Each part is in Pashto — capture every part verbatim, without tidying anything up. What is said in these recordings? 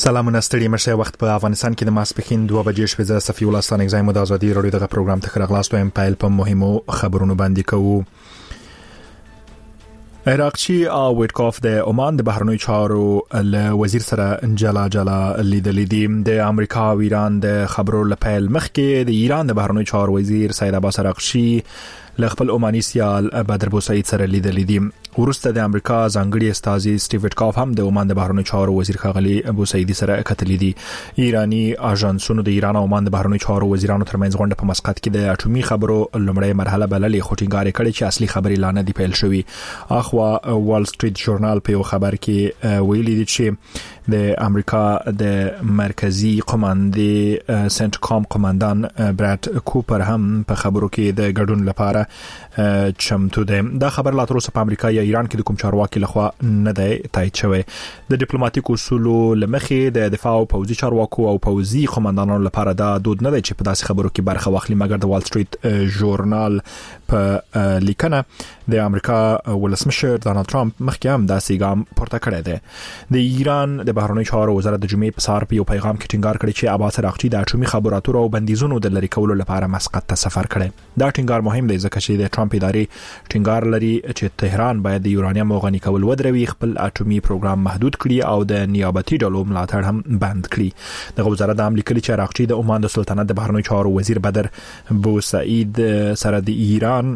سلامونه ستړي مشه وخت په افغانستان کې د ماسپخین دوه بجې شپه ز صفي الله ستانه اگزایم د ازادي رادیو دغه پروګرام ته خرغلاستو ام پایل په مهمو خبرونو باندې کوو. عراقچی او ویټکاف د عمان د بهرنی چارو له وزیر سره جلا جلا لیدلې دي. د امریکا او ایران د خبرو لپاره مخکې د ایران د بهرنی چارو وزیر سید عباس عراقچی له خپل عماني سیال بدر بوسعید سره لیدلې دي. ورسته د امریکا ځانګړي استازي سټیو ویټکاف هم د عمان د بهرنی چارو وزیر خاغلی بوسعید سره کتلې دي. ایرانی اژانسونو د ایران او عمان د بهرنی چارو وزیرانو ترمنځ غونډه په مسقط کې د اټومي خبرو لومړی مرحله بللې خو ټینګار کړي چې اصلي خبرې لا نه دي پیل شوې. اخوا وال سټریټ ژورنال په یو خبر کې ویلي دي چې د امریکا د مرکزی قوماندې سنت کام قوماندان برات کوپر هم په خبرو کې د ګډون لپاره چمتو ده. دا خبر لا تر اوسه په امریکا یا ایران کې د کوم چارواکي لخوا نه دی تایید شوی. د ډیپلوماټیک اصولو لمخې د دفاع او پوځي چارواکو او پوځي قوماندانانو لپاره دا دود نه دی چې په داسې خبرو کې برخه واخلي، مګر د وال سټریټ ژورنال په لیکنه د امریکا ولسمشر ډانلډ ټرمپ مخکې هم داسې ګام پورته کړی دی. د ایران د بهرنی چارو وزارت د جمعې په سهار په یو پیغام کې ټینګار کړی چې عباس عراقچی د اټومي خبرو اترو او بندیزونو د لری کولو لپاره مسقط ته سفر کړی. دا ټینګار مهم دی ځکه چې د ټرمپ ادارې ټینګار لري چې تهران باید د یورانیم غني کول ودروي، خپل اټومي پروګرام محدود کړي او د نیابتي ډلو ملاتړ هم بند کړي. د وزارت هم لیکلي چې عراقچی د عمان د سلطنت د بهرنی چارو وزیر بدر بوسعید سره د ایران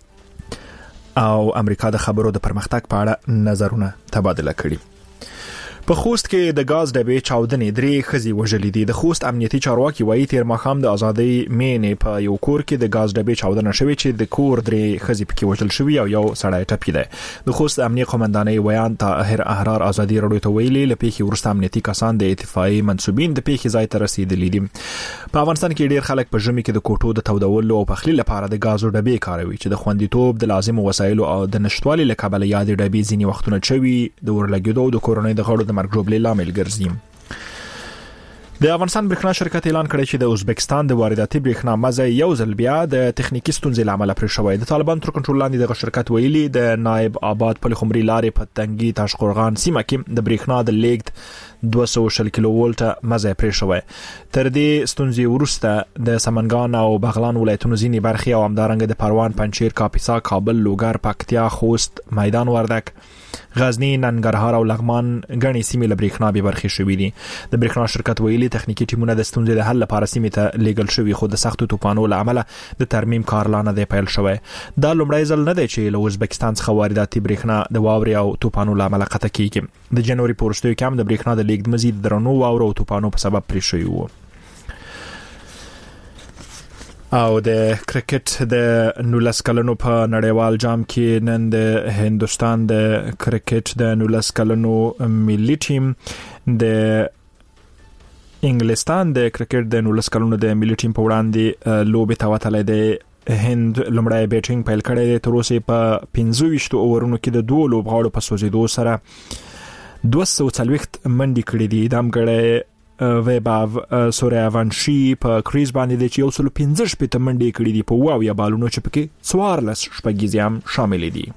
او امریکا د خبرو د پرمختګ په اړه نظرونه تبادله کړي. په خوست کې د غاز ډبې چاودنې درې خزي وژلې دي. د خوست امنیتي چارواکي وایي تیر ماښام د ازادۍ مینې په یو کور کې د غاز ډبې چاودنه شوې چې د کور درې خزي پکې وژل شوې او یو سړی ټپي دی. د خوست امنیتي قومندانۍ ویان طاهر احرار ازادي رادیو ته ویلي لپاره ورسته امنیتي کسان د اتفاقي منسوبین د پیښې ځای ته رسیدلي دي. په افغانستان کې ډیر خلک په ژمي کې د کوټو د تودولو او پخلي لپاره د غازو ډبې کاروي چې د خوندیتوب د لازمو وسایلو او د نشټوالي له کبله یاد ډبې ځینی وختونه چوي د ورلګیدو د کورونې د غړو د مرګ جوړبلې لامل ګرځي. د افغانستان برېښنا شرکت اعلان کړی چې د ازبکستان د وارداتي برېښنا مزه یو ځل بیا د تخنیکی ستونزې لامل پرې شوی. د طالبان تر کنټرول لاندې د شرکت ویلي د نایب آباد په خمري لارې په تنګي تاشقرغان سیمه کې د برېښنا د لیږد دوه سوه کیلو ولټ مزه پرې شوی. تر دې ستونزې وروسته د سمنګان او بغلان ولایتونو ځینې برخې او همدارنګه د پروان، پنجشیر، کاپیسا، کابل، لوګر، پکتیا، خوست، میدان وردک، غزنی، ننګرهار او لغمان غني سیمې له برېښنا به برخې شوې دي. د برېښنا شرکت ویلي تخنیکی ټیمونه د ستونزې د حل لپاره سیمې ته لیږل شوي، خو د سختو طوفانونو له امله د ترمیم کار لا نه دی پیل شوی. دا لومړی ځل نه دی چې له ازبکستان څخه وارداتي برېښنا د واورې او طوفانونو له امله قطع کیږي. د جنوري په وروستیو کې هم د برېښنا د لیږد مزید درنو واورو او طوفانونو په سبب پرې شوی وو. او د کرکټ د نولس کلنو په نړیوال جام کې نن د هندستان د کرکټ د نولس کلنو ملي ټیم د انګلستان د کرکټ د نولس کلنو د ملي ټیم په وړاندې لوبې ته وتلی دی. هند لومړی بیټینګ پیل کړی دی، تر اوسه په پنځه ویشت اورونو کې د دوه لوبغاړو په سوځېدو سره دوه سوه څلوېښت منډې کړې دي. دا مګړی ویباو سوریاوانشي په کریز باندې دی چې یو سل پنځه شپېته منډې کړې دي په واو یا بالونو چې پکې څوارلس شپږیزې هم شامل دي.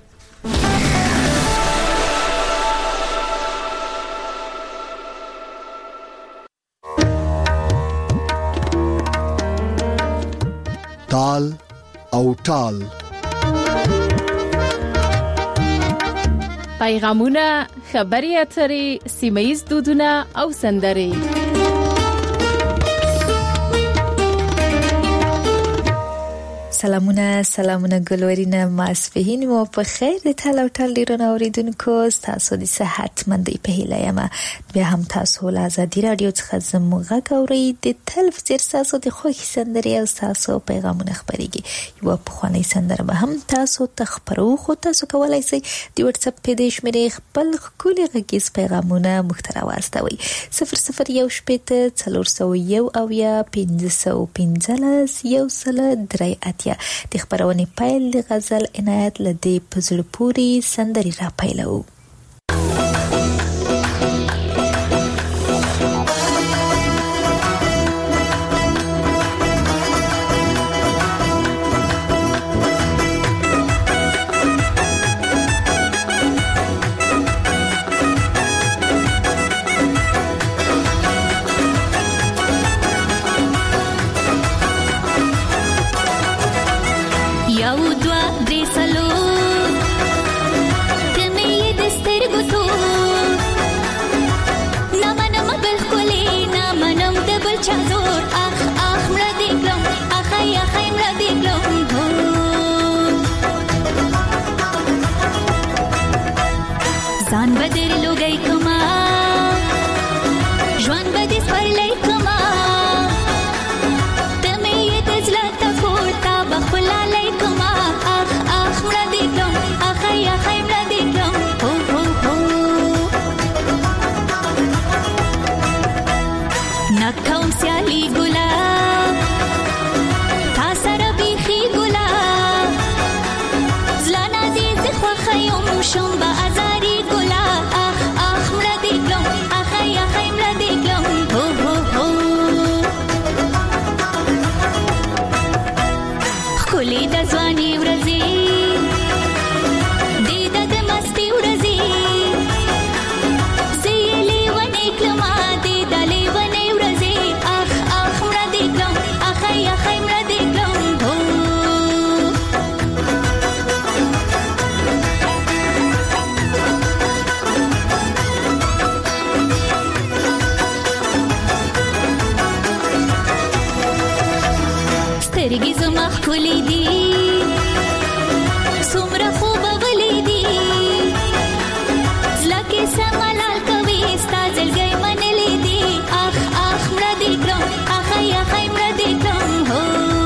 تال او ټال پیغامونه، خبري اترې، سیمه‌ییز دودونه او سندرې. سلامونه سلامونه ګلورینه ماسپهین مو په خیر د تل او ټل ډیرونه اوریدونکو تاسو د صحت مندي په هیله یم. بیا هم تاسو له ازادي رادیو څخه زموږه کوي د تلویزیون تاسو د خوښ سندري او تاسو پیغامونه خبريږي. یو په خواني سندره به هم تاسو تخبرو خو تاسو کولای شئ د واتس اپ په دې شمیرې خپل خولي غږیز پیغامونه محتوا واستوي صفر صفر یو شپږ څلور سوه یو او یا پنځه سوه پنځلس یو سل درې اتیا. د خبرونې پایل غزل عنایت لدی پزړ پوری سندري را پیلو. ځان بدر لوګي کما ژوند بدې سپرلې کما تمې د زړه ته پورته بخلا لې کما اخ اخ مړه دې کوم اخ یا خې مړه دې کوم هو هو هو نکوم سیالي ګلا تا سره بيخي ګلا زلانا دې زخوا خيوم شوم با ازاري ګلا اخ اخ مړه دې کوم اخ یا خې مړه دې کوم هو هو هو خولي د ځواني ورځي دې د مستی ورځي زيلي ونې کلمه دې دلې ونې ورځي اخ اخ مړه دې کوم اخ یا خې مړه دې کوم هو سترګې زما ښکلې دي څومره خوب غلې دي زړه کې سملال کوي ستا زړګی منلې دي اخ اخ مړه دې کړم اخ یا خې مړه دې کړم هو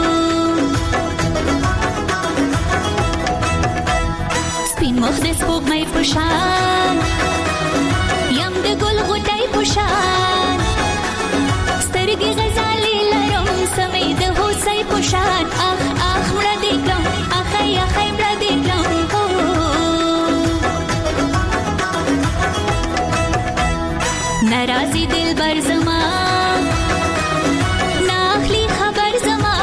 سپین مخ د سپوږمۍ په شان یم د ګل غوټۍ په شان سترګې غزالې لرم سمې د هوسۍ په شان اخ اخ مړه دې کړم اخ یا خې مړه دې کړم هو ناراضي دلبر زما ناخلی خبر زما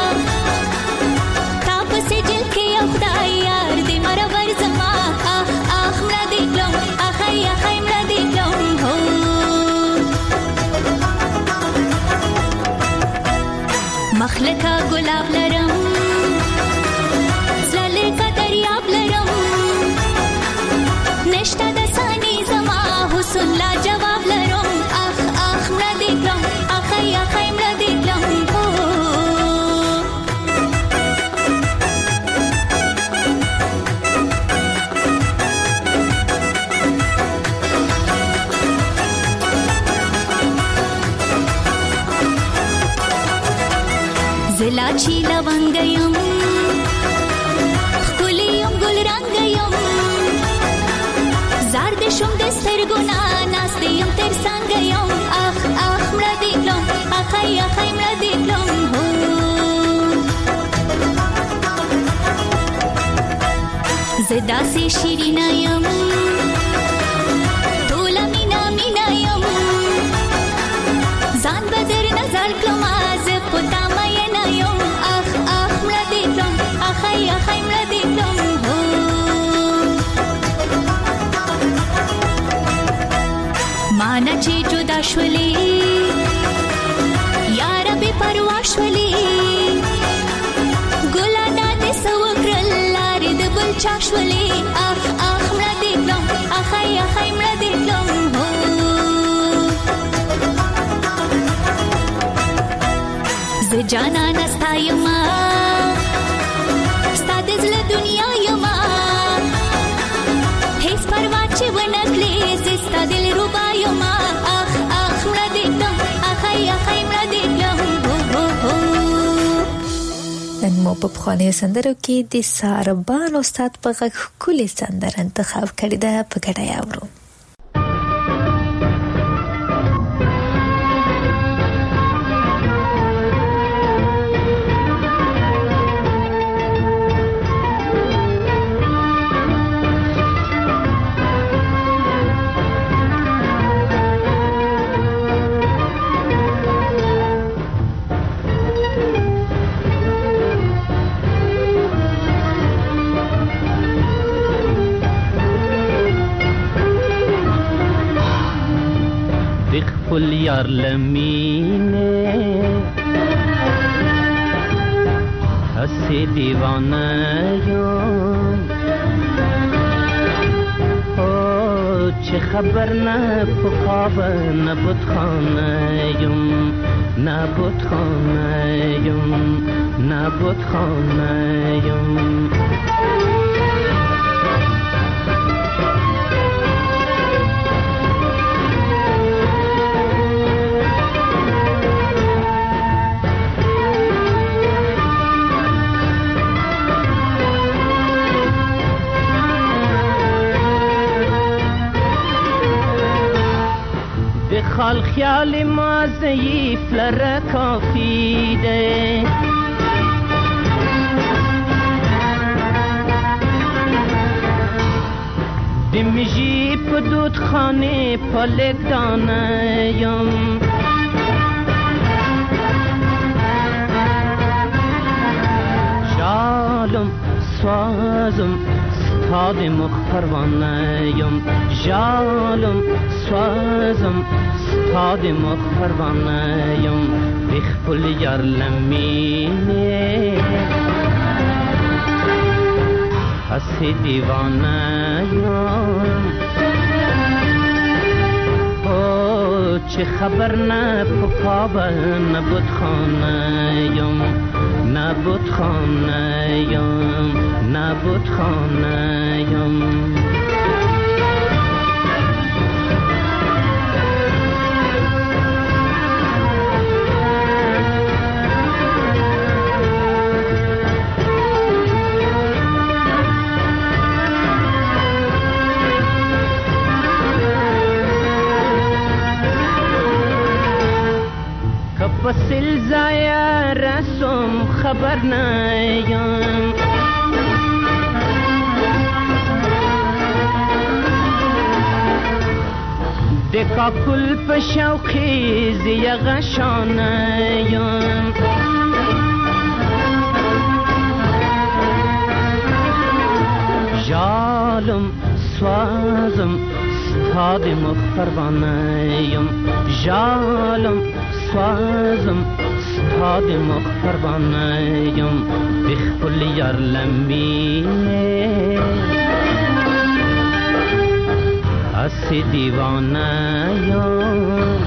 تا پسې جل کې یو خدای یار دې مرور زما اخ اخ مړه دې کړم اخ یا خې مړه دې کړم هو مخلکا ګلاب لرم زلې کا دریاب لرم نشته د ثاني زما حسن لا جواب لرم اخ اخ مړه دې کړم اخ یا خې مړه دې کړم هو زلا چی لونګیم خولیم ګل رنگیم زار دې شوم د سترګونا ناس دې يم تر څنګهیم اخ اخ مړه دې کړم اخ یا خې مړه دې کړم هو زدا سي شیرینا یم تولا مینا مینا یم ځان بدر نظر کړم از پتا مې نه یم اخ اخ مړه دې کړم اخ یا خې مړه دې کړم هو مانا چې جدا شولې یار به پروا شولې ګلا دې سو کړل لار دې بل چا شولې اخ اخ مړه دې کړم اخ یا خې مړه دې کړم هو ز جانا نستا یما ستا د زړه دنیا یما هیڅ پروا چې ونکړې زستا دل ربا یما اخ اخ مړه دې کړم اخ یا خې مړه دې کړم هو هو هو نن مو په پخوانیو سندرو کې د ساربان استاد په غږ ښکلې سندره انتخاب کړې ده په ګډه یې اورو फुल यार लमीने हसे दीवाना यो ओ छे खबर न खुखाब न बुतखाना युम न बुतखाना युम न बुतखाना युम خیال ما ضعیف لره کافی ده دمیجی پا دود خانه پالک دانیم جالم سوازم ستاد مخ پروانیم جالم سوازم ستاد مخ پروانیم بخپل یار لمینه هستی دیوانیم او چه خبر نه پکابه نبود خانیم نبود خانیم نبود خانیم وسیل زایا رسم خبر نیم دکا کل پشوقی زی غشانیم جالم سوازم ستاد مخفروانیم جالم سوازم ستاد مخفروانیم بخپل یار لمینه اسی دیوانیم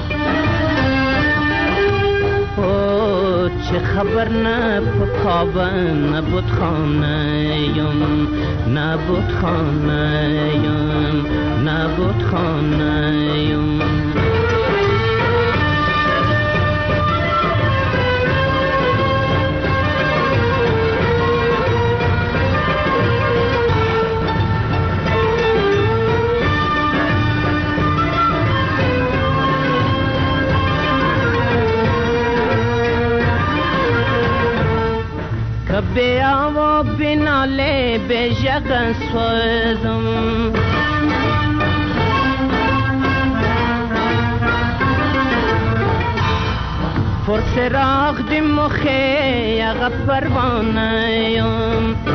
او چه خبر نه پکابه نبود خانیم نبود خانیم نبود خانیم بیا و بناله به جگن سوزم فرسراغ دی مخی اغا پروانیم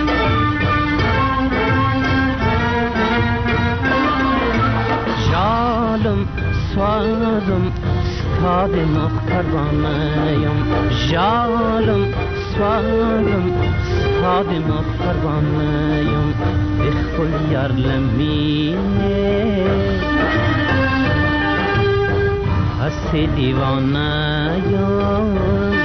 جالم سوازم ستاد مخ پروانیم جالم سوالم ستاد مخفروانیم بخپل یار لمینه هستی دیوانیم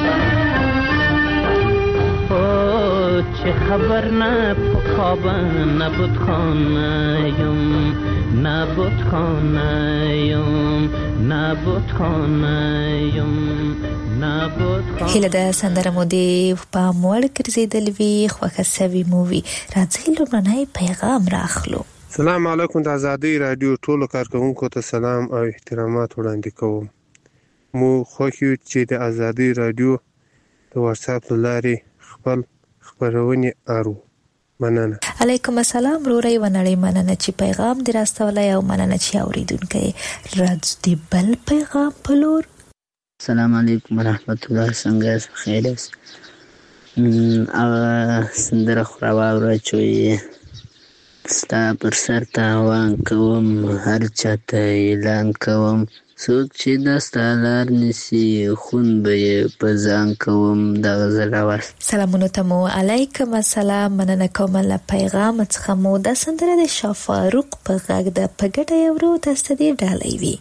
او چه خبر نه پکابه نبود خانیم نبود خانیم نبود خانیم هیله ده سندره مو دی په موړ ګرځیدل وی خوښه سوي مووي راځي لومړنی پیغام راخلو. سلام علیکم د آزادۍ رادیو ټولو کارکونکو ته سلام او احترامات وړاندې کوم. مو خوښیو چې د آزادۍ رادیو د واتس اپ لارې خپل خبرونه اورو. مننه. علیکم السلام روري ونړی مننه چې پیغام دی راستولای او مننه چې اوریدونکو راځي بل پیغام پلور. السلام علیکم ورحمت الله څنګه خیر اوس ا سندره خو راوړی چې ستا پر سر تاوان کوم هر چاته اعلان کوم څوک چې دستا لار نیسي خون به په ځان کوم د غزل اواز. سلامونه ته مو علیکم السلام مننه کوم له پیغام څخه مو د سندره د شاه فاروق په غږ د پګټه یورو تاسو دې ډالۍ وی.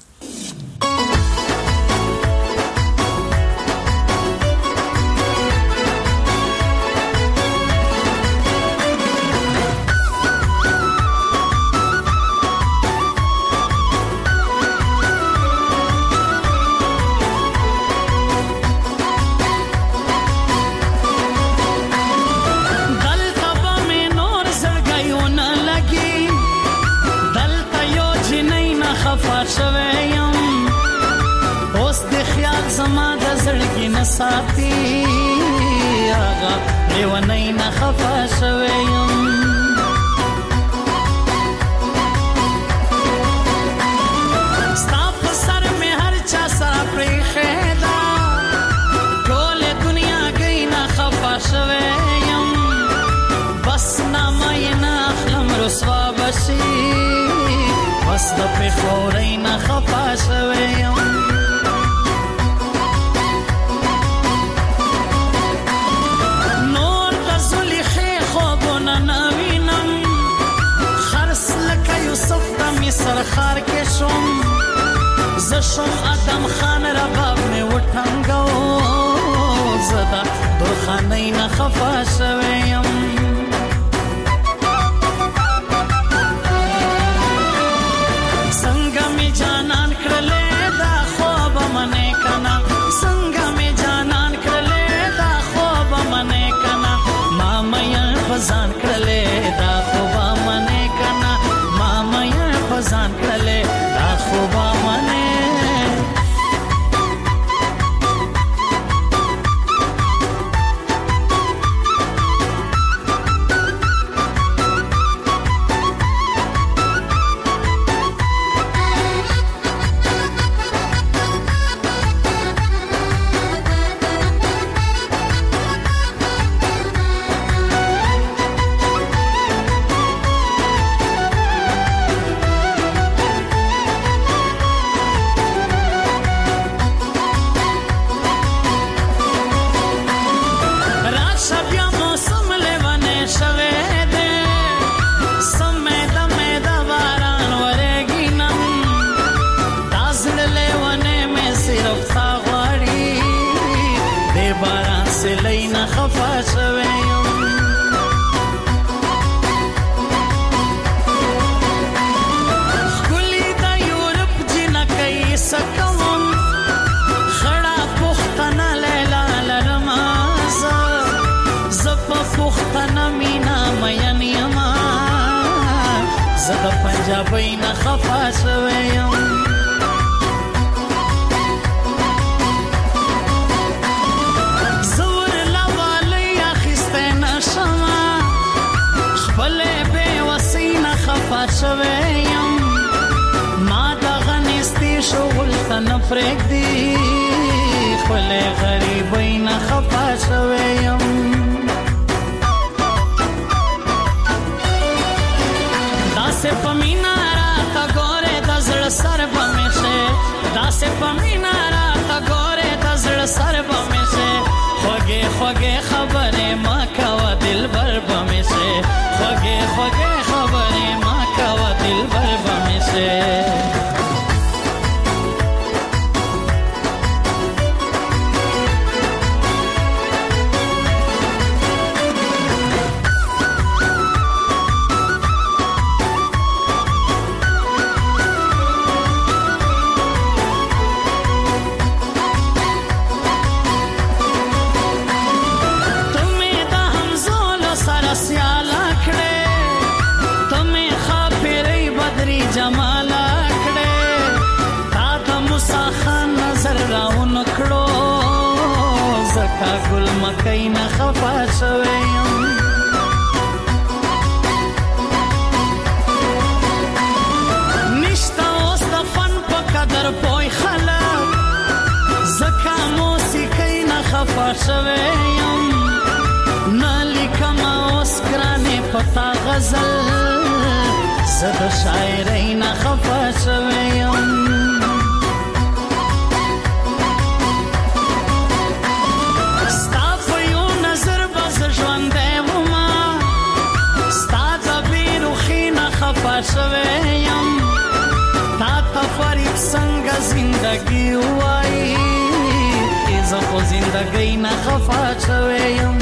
شوی ساتي هغه لیونی نه خفه شوی یم ستا په سر مې هر چا سره پریښې ده ټولې دنیاګۍ نه خفه شوی یم بس نامه یې نه اخلم رسوا به شي بس د پېښورۍ نه خفه شوی یم سرخار کې شوم زه شوم ادم خان رباب مې وټنګو زه د درخانۍ نه خفه شوی یم څنګه مې جانان کړلې دا خوب منې کنه څنګه مې جانان کړلې دا خوب منې کنه ما مې پزان کړلې دا خوب منې کنه ما مې پزان کړلې دا خوب منې پنجابی نه خفه شوی یم زور لوالی اخیستی نشمه خپلې بېوسۍ نه خفه شوی یم ما دغه نیستي شغل ته نه پرېږدي خپلې غریبۍ نه خفه شوی یم داسې په مینا راته ګورې د زړه سر به مې شې داسې په مینا راته ګورې د زړه سر به مې شې خوږې خوږې خبرې ما کوه دلبر به مې شې خوږې خوږې خبرې ما کوه دلبر به مې شې ګل مکۍ نه خفه شوی یم نشته اوس د فن په قدر پوی خلک ځکه موسیقۍ نه خفه شوی یم نه لیکمه اوس ګرانې په تا غزل زه د شاعرۍ نه خفه شوی یم شوی یم تا ته فرید څنګه زندګي وایي زه خو زندګۍ نه خفه شوی یم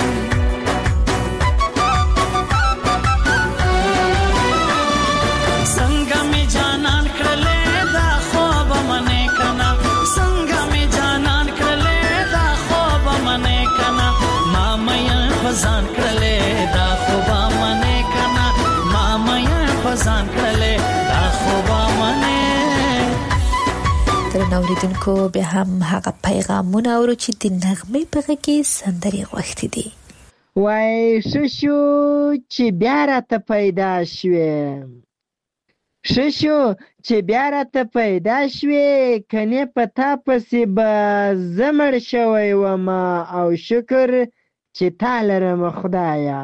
څنګه مې جانان کړلې دا خوب منې کنه څنګه مې جانان کړلې دا خوب منې کنه ما مې پزان کړلې دا خوب منې کنه ما مې پزان کړلې دا خوب منې ګران اوریدونکو بیا هم هغه پیغامونه اورو چې د نغمې په غږ کې سندرې غوښتې دي. وای ششو چې بیا راته پیدا شوې، ششو چې بیا راته پیدا شوې، کنې په تا پسې به زمړ شوی وما، او شکر چې تا لرم خدایا،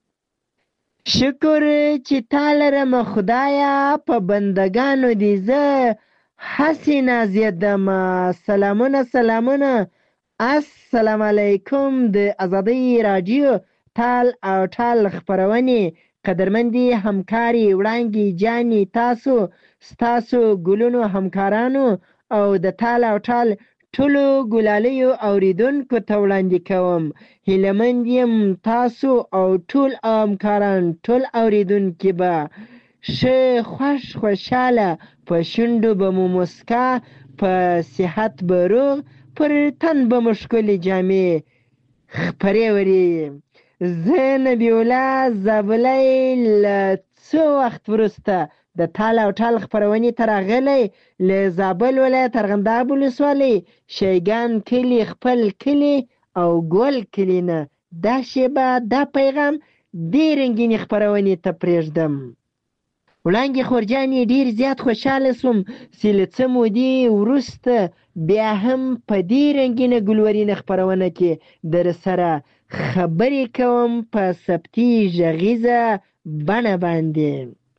شکر چې تا لرم خدایا، په بندگانو دې زه هسې نازیدم. سلامونه سلامونه، السلام علیکم. د آزادۍ راډیو تال او ټال خپرونې قدرمندي همکاري وړانګې جانې، تاسو ستاسو ګلونو همکارانو او د تال او ټال ټولو ګلالیو اوریدونکو ته وړاندې کوم. هیلهمند یم تاسو او ټول همکاران ټول اوریدونکي به ښه خوښ خوشحاله، په شونډو به مو مسکا، په صحت به روغ، پر تن به مو ښکلې جامې خپرې ورې. زه نبی الله زابلی له څو وخت وروسته د تال او ټال خپرونې ته راغلی، له زابل ولایت ارغنداب ولسوالۍ شیګان کلي خپل کلي او ګل کلي نه دا شیبه دا پیغام دې رنګینې خپرونې ته پرېږدم. وړانګې خورجانې ډېر زیات خوشحاله سوم چې له څه مودې وروسته بیا هم په دې رنګینه ګلورینه خپرونه کې در سره خبرې کوم په ثبتي غږیزه بڼه باندې.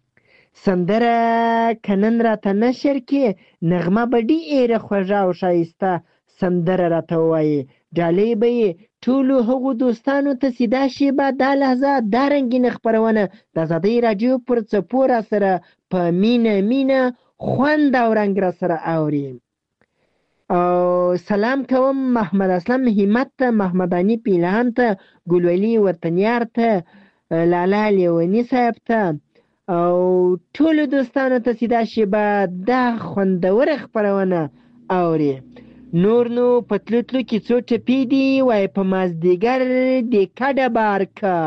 سندره که نن راته نشر کې، نغمه به ډېره خوږه او ښایسته سندره راته ووایي. ډالۍ به یې ټولو هغو دوستانو ته چې دا شیبه دا لحظه دا رنګینه خپرونه د آزادۍ راډیو پر څپو را سره په مینه مینه خوند او رنګ را سره اوري. او سلام کوم محمد اسلم همت ته، محمداني پیلهان ته، ګلولي وطنیار ته، لالا لیوني صاحب ته او ټولو دوستانو ته چې دا شیبه دا خوندوره خپرونه اوري. نور نو پتلو تلو کې څو ټپې دي، وای په مازدیګر د کډه بار کا،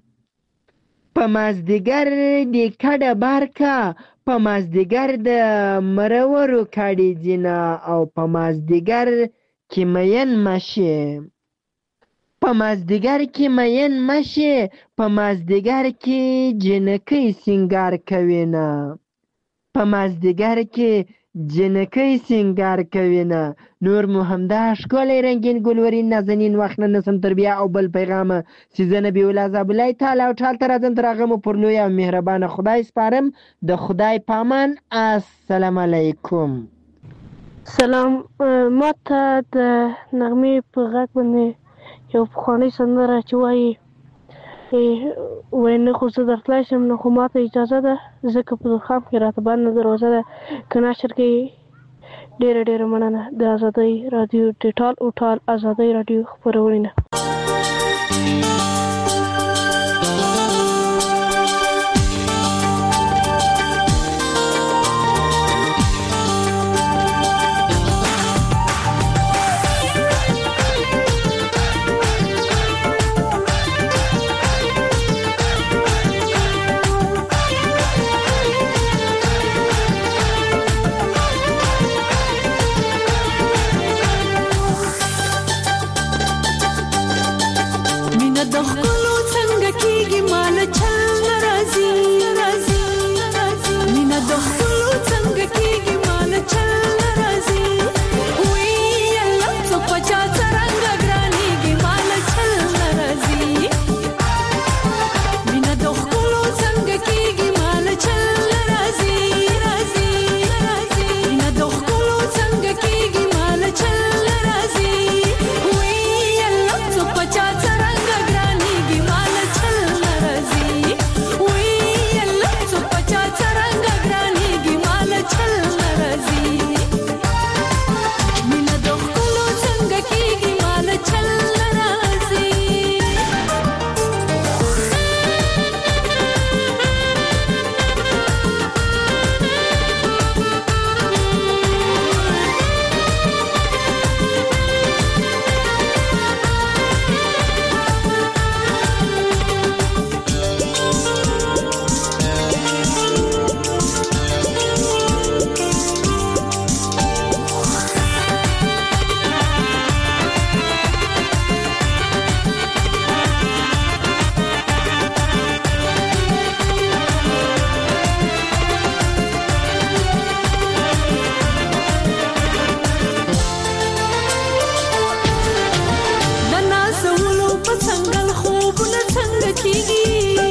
په مازدیګر د کډه بار کا، په مازدیګر د مرورو کاډي ځینه، او په مازدیګر کې مین مشه، په مازدیګر کې مین مشه، په مازدیګر کې جنکۍ سینګار کوي نه، په مازدیګر کې جنکۍ سینګار کوي نه. نور مو همدا ښکلی رنګین ګلورین نازنین وخت نه نسم تر بیا او بل پیغامه چې زه نبی الله زابلی تال او ټال ته راځم، تر هغه مو پر لوی او مهربانه خدای سپارم. د خدای پامان. السلام علیکم. سلام. ما ته د نغمې په غږ باندې یو پخوانۍ سندره چې وایي وای نه خو زه درتلی شم، نو خو ما ته اجازه ده ځکه په درخام کې راته بنده دروازه ده، که نشر کوي ډېره ډېره مننه. د آزادۍ راډیو د ټال او ټال آزادۍ راډیو خپرونې نه. چل خوبونه څنګه کیږي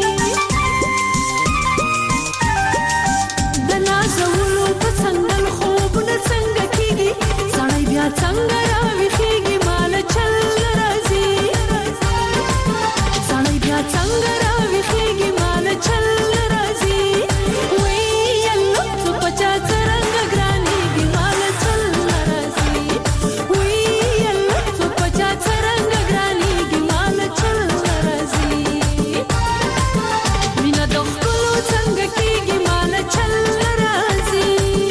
د نازولو په څنګه خوبونه څنګه کیږي سړی بیا څنګه راويخيږي مال چل راځي سړی بیا څنګه راويخيږي مال چل راځي وی یلو څو پچا څرنګ ګرانيږي مال چل راځي وی یلو څو پچا څرنګ ګرانيږي مال چل راځي مینا د خپل څنګه کیږي مال چل راځي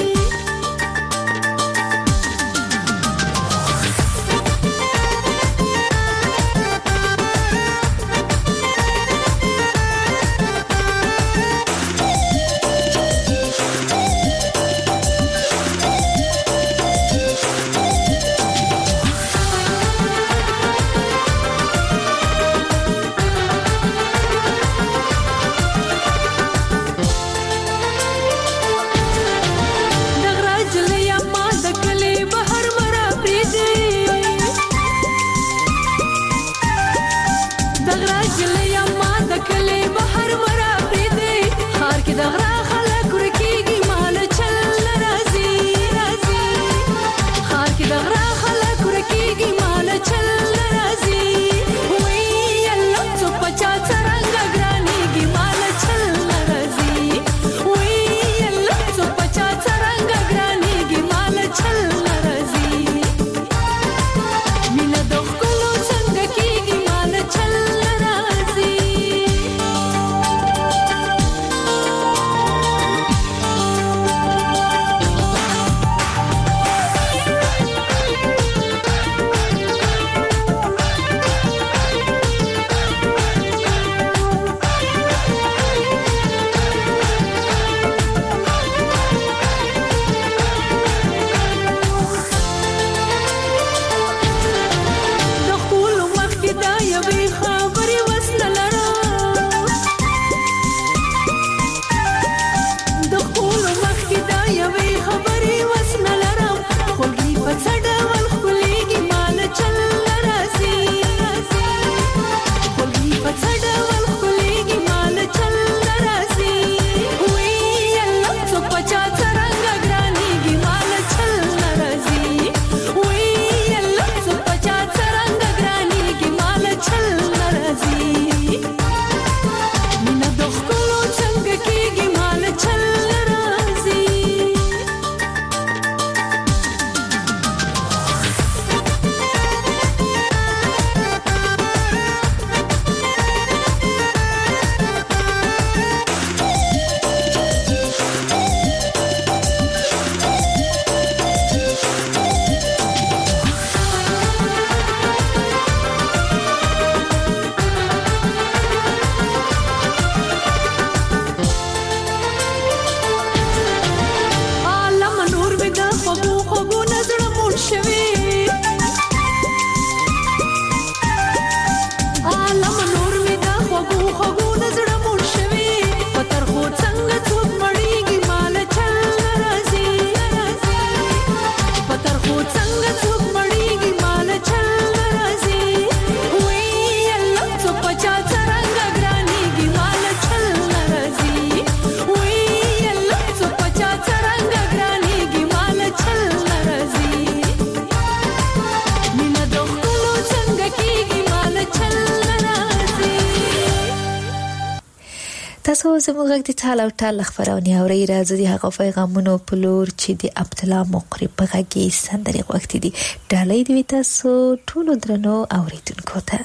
تاسو زموږ غږ د ټال او ټال خبرونه اورئ راځي د هغه پیغامونو په لور چې د عبدالله مقرب په غږ کې سندري وخت دي ډالۍ دی تاسو ټول درنو اوریدونکو ته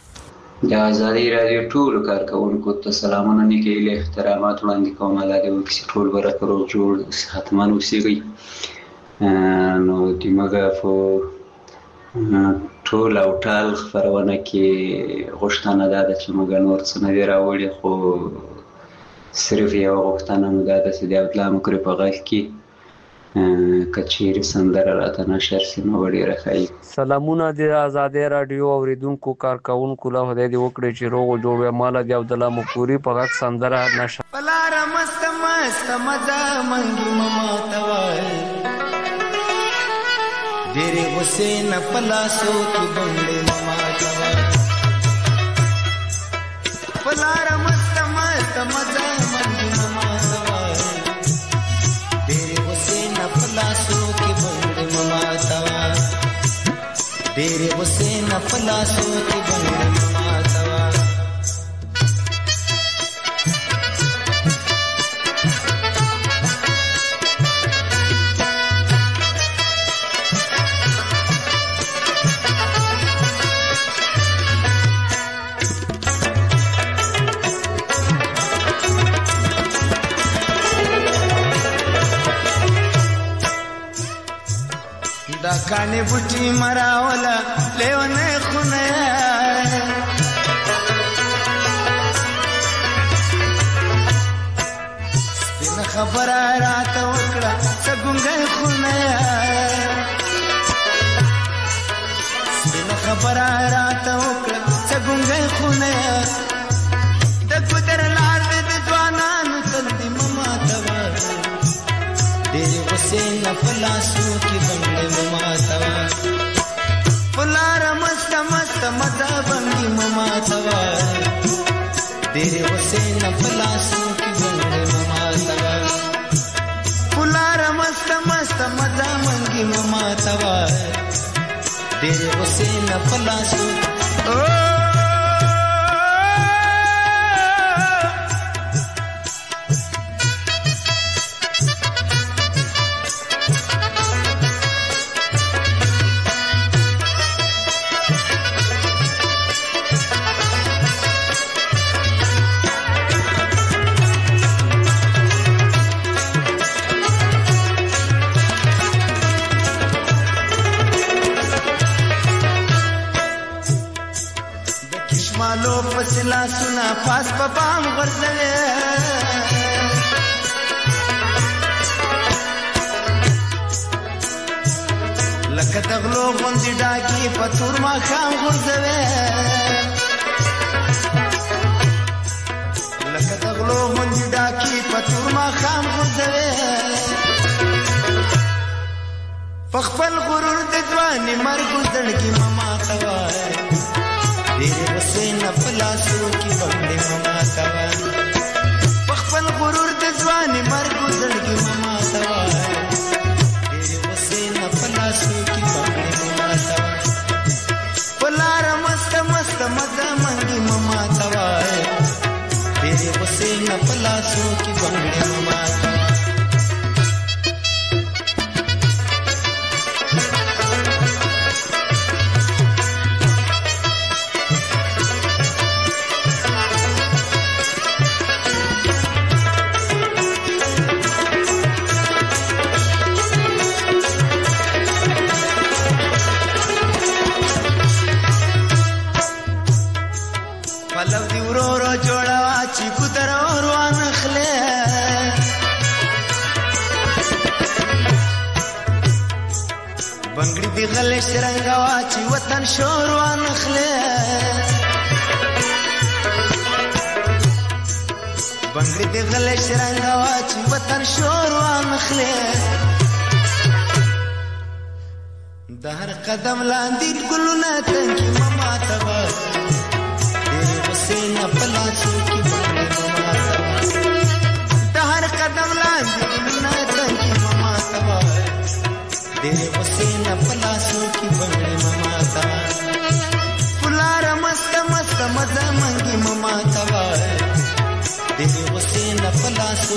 د آزادي رادیو ټول کارکونکو ته سلامونه نیکه له احترامات وړاندې کوم علاوه وکړي ټول برکر او جوړ صحتمن اوسئ نو دماغه فو ټول او ټال خبرونه کې غوښتنه ده چې موږ نور څه نه دی راوړي خو صرف یو غوښتنه مو ده چې د عبدالله مقرب په غږ کې کچېرې سندره راته نشر سي نو ډېره ښه وي. سلامونه د آزادۍ راډیو اوریدونکو کارکونکو له خدای دې وکړي چې روغ جوړ وي. ماله د عبدالله مقرب په غږ سندره نشر پلار مست مست مزه منګي مما توای ډېرې غصې نه پلاسو کې بنګړې مما توای پلار مست مست مزه منګي مما توا ډېر حسین فلاسو کې بنګړې مما توا ډېر حسین فلاسو کې بنګړې مما توا دا کانی بوټي مراولا لیونه خونه سپین خبره راته وکړه څنګه خونه سپین خبره راته وکړه څنګه خونه د ګدر لار د ځوانانو تندې مما توا ډېر حسین فلاسو کې بنګړې مما توا فلار مست مست مزه بنګي مما توا ډېر حسین فلاسو کې بنګړې مما توا فلار مست مست مزه بنګي مما توا ډېر حسین فلاسو مالو فسلا سنا پاس په بام غرزوي لکه تغلو غوندې ډاګي په تور ما خام غرزوي لکه تغلو غوندې ډاګي په تور ما خام غرزوي فخفل غرور د ځواني مرګ زړګي مما توا ډېر حسین فلاسو کې بنګړې مما توا خپل غرور د ځواني مرګ زړګي مما توا ډېر حسین فلاسو کې بنګړې مما توا پلار مست مست مزه منګي مما توا ډېر حسین فلاسو کې بنګړې مما توا پلو دی ورو ورو جوړوا چې ګدر روان خله بنګړي دی غلې شرنګوا چې وطن شور روان خله بنګړي دی غلې شرنګوا چې وطن شور روان خله د هر قدم لاندې ګلونه تنګي مما توا حسین فلاسو کې بنګړې مما توا د هر قدم لاندې ګلونه تنګي مما توا ډېر حسین فلاسو کې بنګړې مما توا فلار مست مست مزه منګي مما توا ډېر حسین فلاسو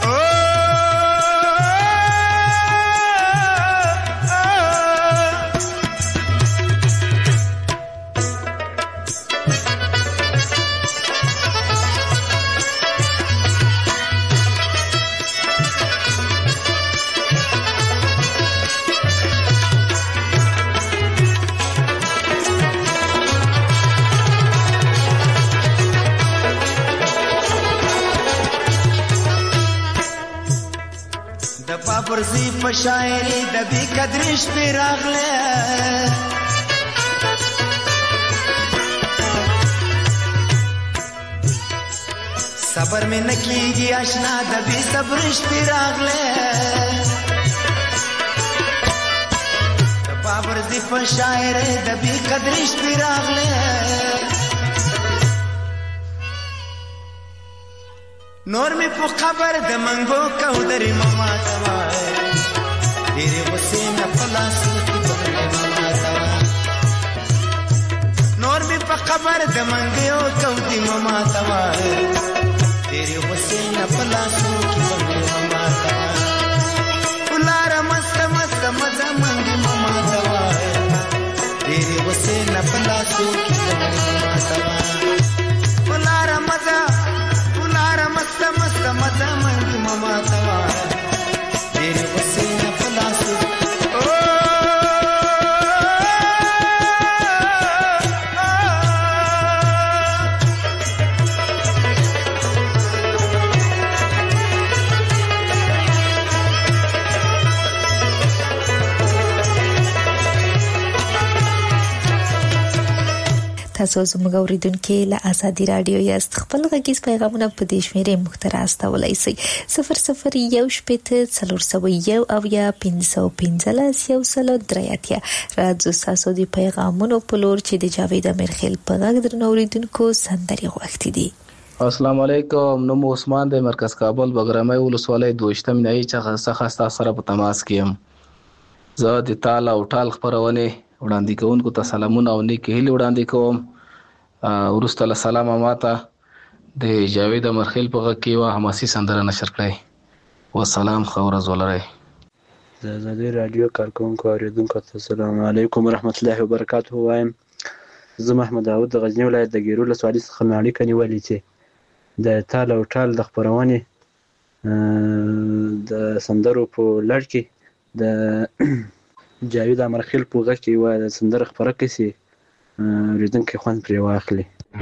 پرزی په شاعري د بی قدرش په راغله صبر مې نکیږي آشنا د بی صبرش په راغله د پرزی په شاعري د بی قدرش په راغله نور می په خبر د منګو کو درې ماما توای ډېرې غصې نه په لاسو کې بغلې ماما توای نور می په خبر د منګو کو درې ماما توای ډېرې غصې نه په لاسو کې بغلې ماما توای ولار مست مست مزه منګي ماما توای ډېرې غصې نه په لاسو کې بغلې ماما توای ولار مزه مست مست مزه منګي ماما توای ډېرې غصې نه په لاسو تاسو زموږ اوریدونکو له ازادي رادیو یاست. خپل غږیز پیغامونه په دې شمیرې مختره استولای شئ صفر صفر یو شپږ څلور سوه یو او یا پنځه سوه پنځلس یو سل درې اتیا. راځو تاسو د پیغامونو په لور چې د جاوید امیرخیل په غږ درنو اوریدونکو سندري غوښتي دي. السلام علیکم. نوم عثمان د مرکز کابل بګرامي ولسوالۍ دوشتم نه څخه څخه سره په تماس کیم. زه د تعالی او ټال خبرونه وړاندې کوونکو ته سلامونه او نیکی هیله وړاندې کوم. ورسته له سلام ماته د جاوید امرخیل په غږ کې وا حماسي سندره نشر کړئ. والسلام خورز ولرئ. د ازادي رادیو کارکونکو اوریدونکو ته السلام علیکم ورحمت الله وبرکاته وایم. زه محمد داود د غزنی ولایت د ګیرو ولسوالۍ څخه اړیکه نیولې چې د تال او ټال د خبرونې د سندرو په لړ کې د جاوید امرخیل په غږ کې وا د سندره خبره کسي اوریدونکو خوند پرې واخلي.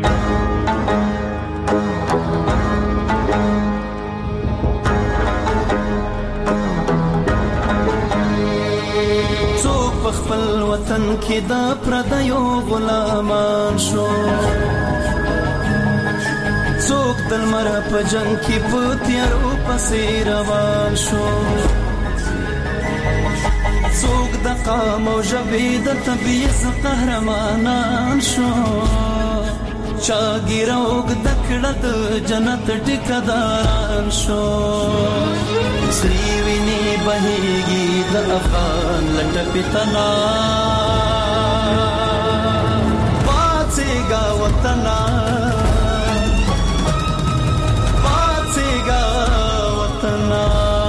څوک په خپل وطن کې د پردیو غلامان شو څوک د لمر په جنگ کې په تیارو پسې روان شو څوک د قام او ژبې د طبیعت قهرمانان شو چا ګیره اوږده کړه د جنت ټیکداران شو سرې وینې بهیږي د افغان له ټپې تنا پاڅېږه وطنه پاڅېږه وطنه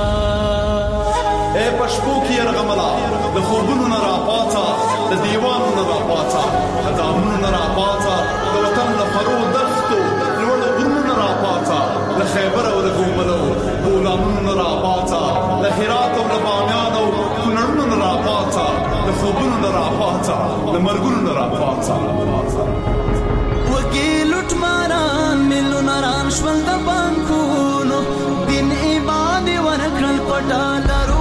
اے پښپو کې يرغملا د خوبونو نه راپاڅه د دیوانو نه راپاڅه د دامونو نه راپاڅه د وطن د فرو دښتو لوړ غرونو نه راپاڅه د خیبر او د ګوملو بولانونو نه راپاڅه د هرات او د بامیان او کونړونو نه راپاڅه د خوبونو نه راپاڅه د مرګونو نه راپاڅه وګي لټ ماران ملو ناران شول د بانکونو دین ایمان ورکړل پټالرو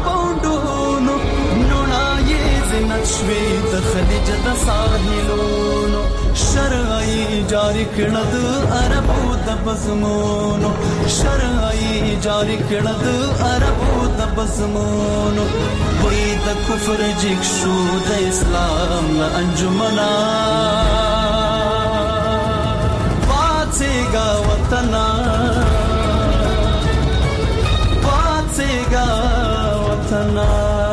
شوی د خلیج د ساحلونو شرعي جاری کړه د عربو د بزمونو شرعي جاری کړه د عربو د بزمونو وې د کفر جګ شو د اسلام له انجمنا پاتېږه وطنه پاتېږه وطنه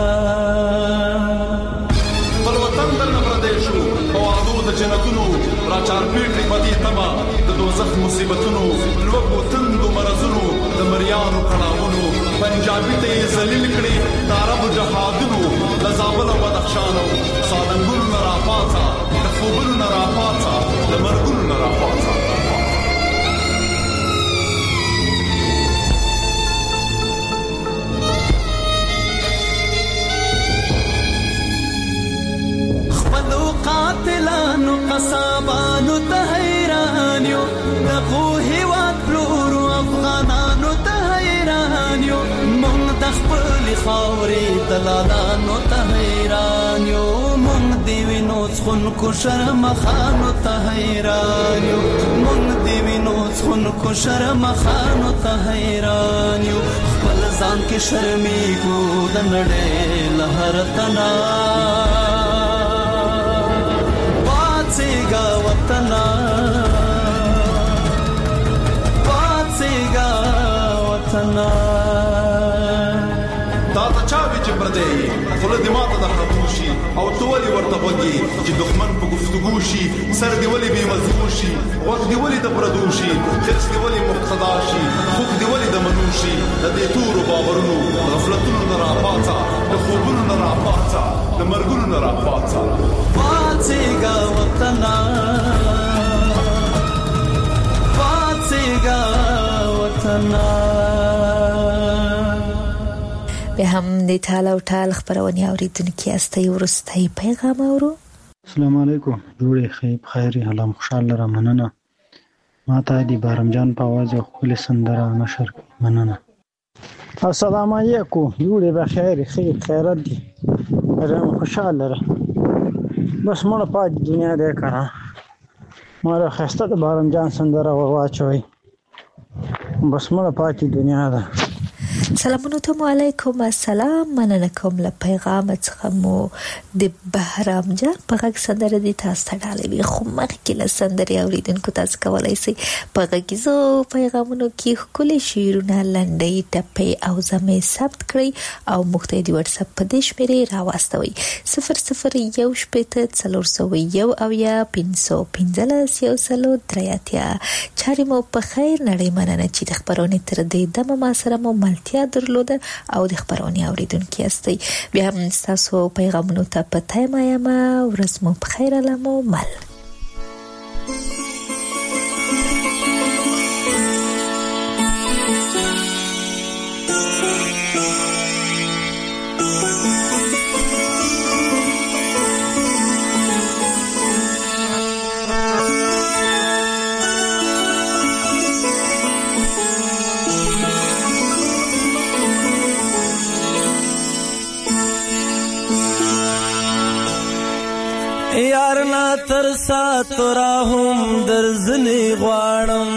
جنتونو راچار پیټي پدې تما د دوزخ مصیبتونو لوګو تندو مرزونو د مریانو کړهونو پنجابي ته ذلیل کړي د عرب جهادونو د زابل او بدخشان او سالنګونو نه راپاڅه د خوبونو نه راپاڅه د مرګونو نه راپاڅه قاتلانو قصابانو ته حیران یو دغه هیواد پلورو افغانانو ته حیران یو مونږ د خپل خاورې دلالانو ته حیران یو مونږ دی وینو څخونکو شرمخانو ته حیران یو مونږ دی وینو څخونکو شرمخانو ته حیران یو خپل ځان کې شرمېږو د نړۍ له هر تنا پاڅېږه وطنه پاڅېږه تا ته چا وی چې پردې خله دې ماته د خطوشي او تو ولي ورته وږي چې دښمن په گفتگو شي سر دې ولي به مزور شي وخت دې ولي د پردوشي خرڅ دې ولي مقتدا شي خوب دې ولي د منوشي د دې تور باورونو غفلتونو نه راپاڅا د خوبونو نه راپاڅا د مرګونو نه راپاڅا پاتېږه وطنه پاتېږه وطنه. به هم د ټال او ټال خبرونه اوریدونکو استي ورستي پیغام اورو. السلام علیکم جوړې خیب خیری حالم خوشاله را مننه ماته دی بارم جان په आवाज خپل سندره نشر مننه. السلام علیکم جوړې بخیر خیر خیرت دی رم خوشاله را بس مړه پات دنیا دې کړه مړه خسته د بارم جان سندره ورواچوي بس مړه پات دنیا ده. سلامونه علیکم السلام مننه کوم له پیغام څخه مو د بهرام جان په غږ سندره دي تاسو ته ډالې خو مخکې له سندرې اوریدونکو تاسو کولای شئ په غږیزو پیغامونو کې خپل شعرونه لنډۍ ټپې او زمې ثبت کړئ او موږ ته د واتس اپ په دې شمیرې راواستوئ صفر صفر یو شپږ څلور سوه یو اویا پنځه پنځلس یو سلو درې اتیا. چارې مو په خیر نړۍ مننه چې د خبرونې تر دې دمه ما سره مو ملتیا درلوده او د خبرونې اوریدونکو استي بیا هم تاسو پیغامونو ته پته ما یم ورځ مو په خیر علمو مل. یار نا ترسا تورا هم درزنی غواړم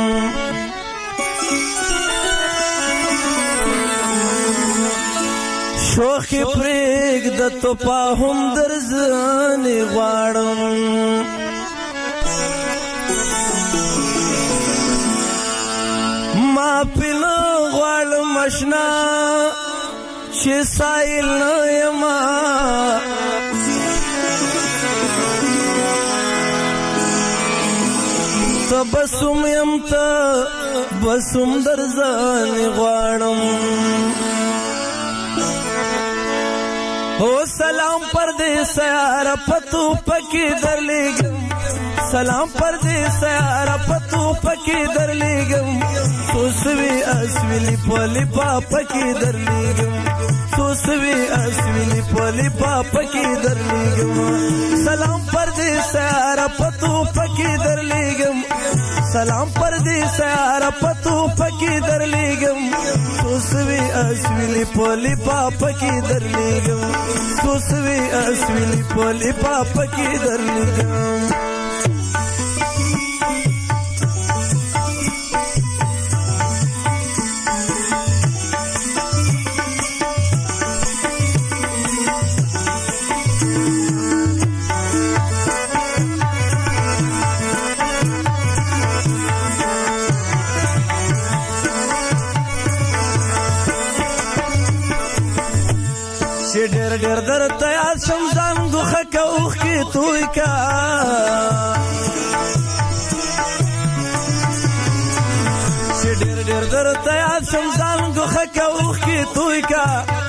شوخی پریگ د توپا هم درزنی غواړم ما پینا غواړم اشنا چې سایل نه یما بسوم یم تا بسوم درزان غواړم هو سلام پردیس یار پتو پکی درلیږم سلام پردیس یار پتو پکی درلیږم سوسوي اسویلی پولی پاپکی درلیږم سوسوي اسویلی پولی پاپکی درلیږم سلام پردیس یار پتو پکی درلیږم سلام پردیس یار پتو پکی درلیږم سوسوي اسویلی پولی پاپکی درلیږم سوسوي اسویلی پولی پاپکی درلیږم. ډېر ډېر درته یاد شم ځان ګوښه که اوښکې توی که چې ډېر ډېر درته یاد شم ځان ګوښه که اوښکې توی که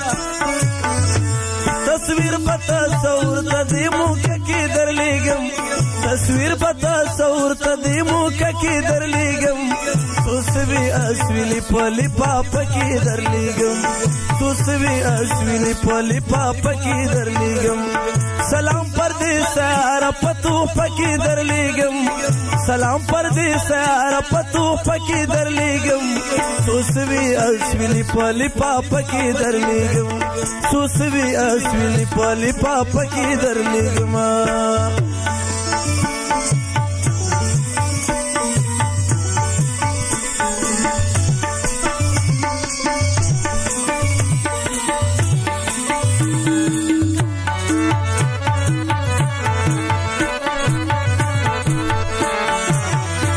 تصویر په تصور ته دې موکه کې درلیږم تصویر په تصور ته دې موکه کې درلیږم سوسوي اسویلی پولی پاپا کې درلیږم سوسوي اسویلی پولی پاپا کې درلیږم سلام پردیس یار پتو پکی درلیږم سلام پردیس یار پتو پکی درلیږم سوسوي اسویلی پولی پاپا کې درلیږم سوسوي اسویلی پولی پاپا کې درلیږم.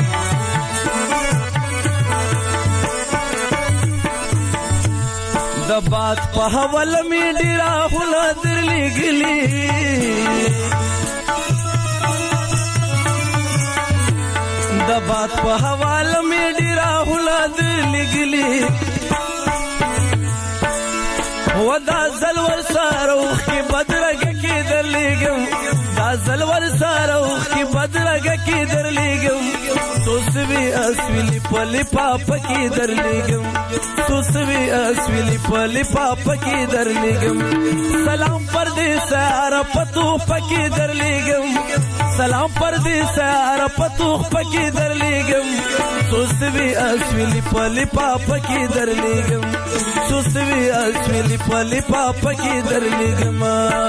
د د باد په حواله می ډیرا هونه درلېږلي د باد په حواله می ډیرا هونه درلېږلي و دا زلور ساروخ کی بدرګ کی درلېږم دا زلور ساروخ کی بدرګ کی درلېږم سوسوي اسویلی پلی پاپ کی درلېږم سوسوي اسویلی پلی پاپ کی درلېږم سلام پردیس عرب پتو پکی درلېږم سلام پردیس عرب پتو پکی درلېږم سوسوي اسویلی پلی پاپ کی درلېږم سوسوي اسویلی پلی پاپ کی درلېږم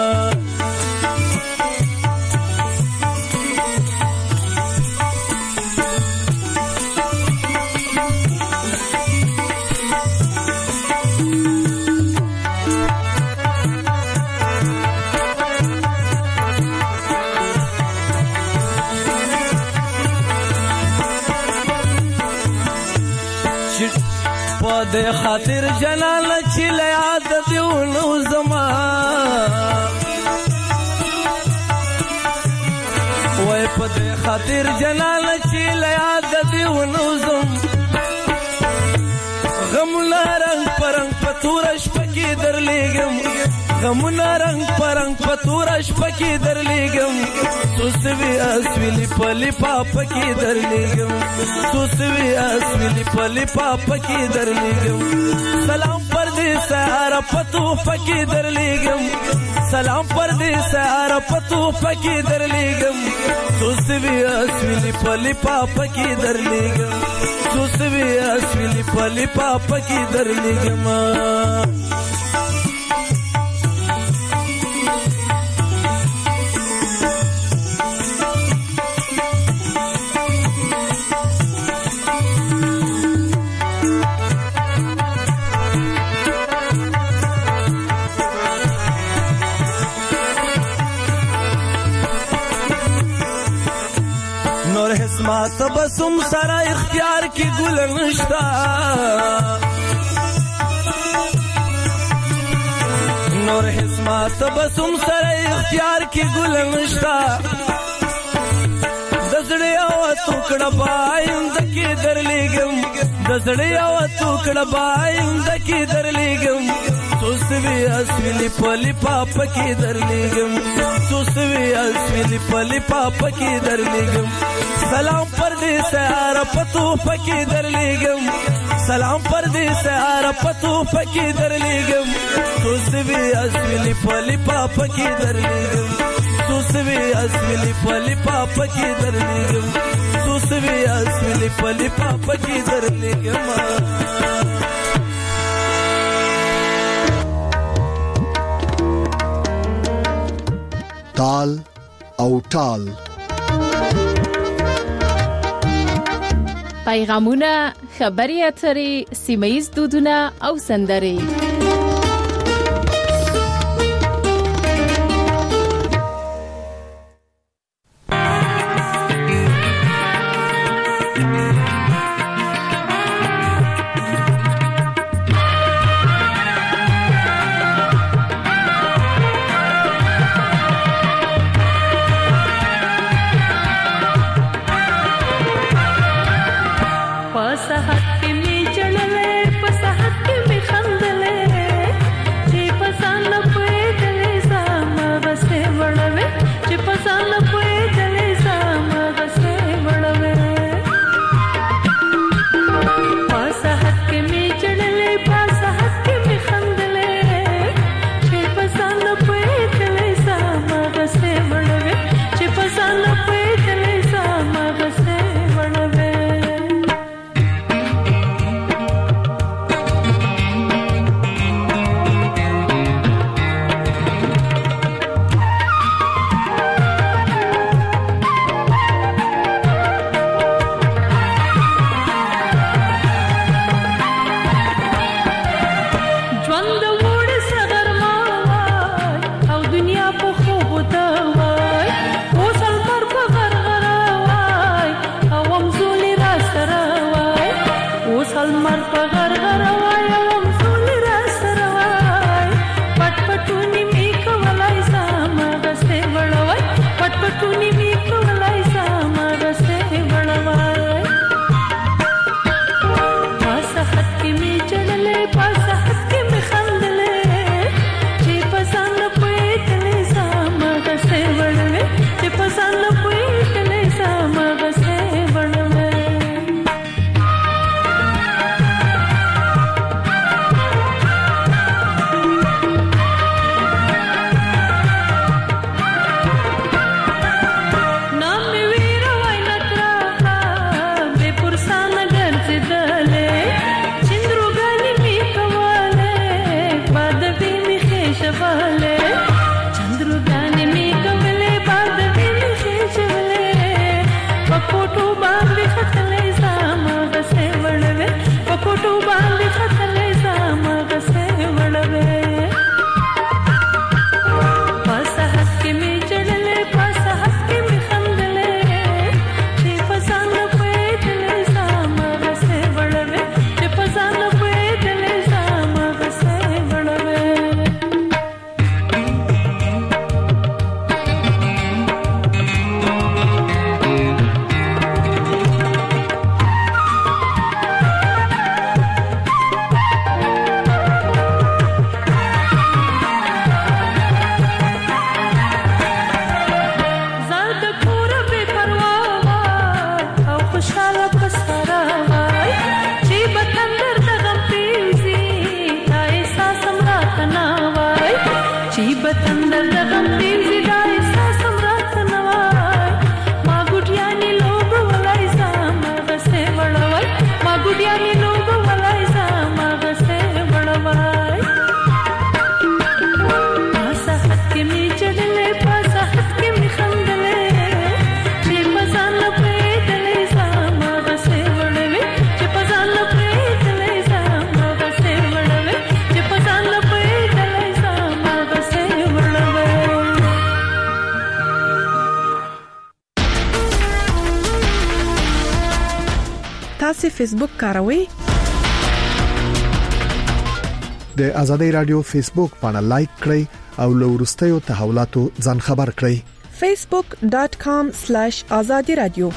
د خاطر جلال چې له یاد دیونو زما وای په د خاطر جلال چې له یاد دیونو زم غمونه رنگ پرنګ پتورش پکې درلېږم غمونه رنگ پرنګ پتورش پکې درلېږم سوسوي اسویلی پلی پاپ کی درلېږم سوسوي اسویلی پلی پاپ کی درلېږم سلام پردیس عرب پتو پکی درلېږم سلام پردیس عرب پتو پکی درلېږم سوسوي اسویلی پلی پاپ کی درلېږم سوسوي اسویلی پلی پاپ کی درلېږم ما تبسم سره اختیار کی ګل نشتا نور هیڅ ما تبسم سره اختیار کی ګل نشتا دزړې او ټوکړه باید کی درلېږم دزړې او ټوکړه باید کی درلېږم سوسوي اسویلی پلی پاپ کی درلېږم سوسوي اسویلی پلی پاپ کی درلېږم سلام پردیس عرب پتو پکی درلېږم سلام پردیس عرب پتو پکی درلېږم سوسوي اسویلی پلی پاپ کی درلېږم سوسوي اسویلی پلی پاپ کی درلېږم سوسوي اسویلی پلی پاپ کی درلېږم تال او ټال پیغامونه، خبري اترې، سیمه‌ییز دودونه او سندرې تاسو فیسبوک کاروئ؟ د ازادي رادیو فیسبوک باندې لایک کړئ او له ورستیو تحولاتو ځان خبر کړئ. facebook dot com slash azadi radio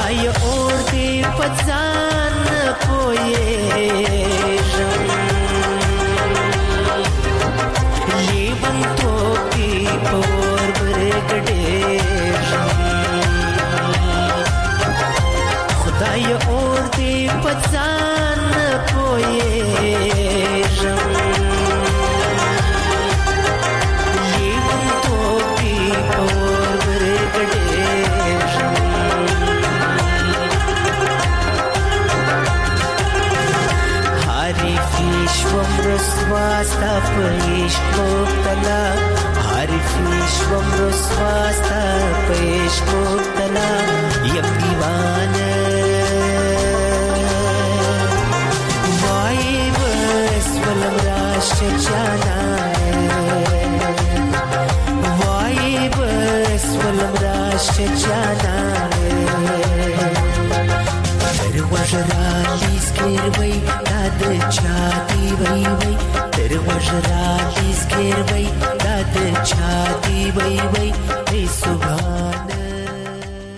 خدای اور دې پځان پويېږم لیوان توپی پور برګډېږم خدای اور دې پځان پويېږم لیوان توپی پور برګډېږم حریفیشوم رسوا ستا په عشق مبتلا حریفیشوم رسوا ستا په عشق مبتلا یم دیوانه وای بس ولم راشه جانانه وای بس ولم راشه جانانه تر وژرا لیسکر وای داد چاتی وای وای تر وژرا لیسکر وای داد چاتی وای وای ای صبح